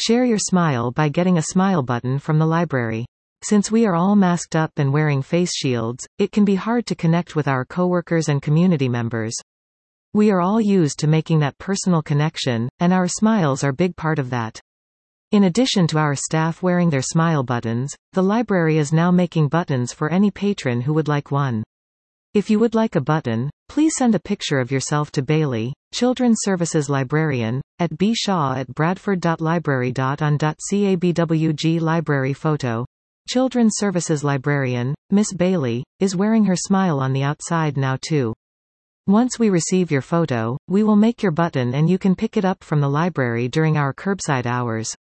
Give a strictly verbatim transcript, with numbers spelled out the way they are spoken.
Share your smile by getting a smile button from the library. Since we are all masked up and wearing face shields, it can be hard to connect with our coworkers and community members. We are all used to making that personal connection, and our smiles are a big part of that. In addition to our staff wearing their smile buttons, the library is now making buttons for any patron who would like one. If you would like a button, please send a picture of yourself to Bailey, Children's Services Librarian, at b shaw at bradford dot library dot u n dot cabwg library photo. Children's Services Librarian, Miss Bailey, is wearing her smile on the outside now too. Once we receive your photo, we will make your button and you can pick it up from the library during our curbside hours.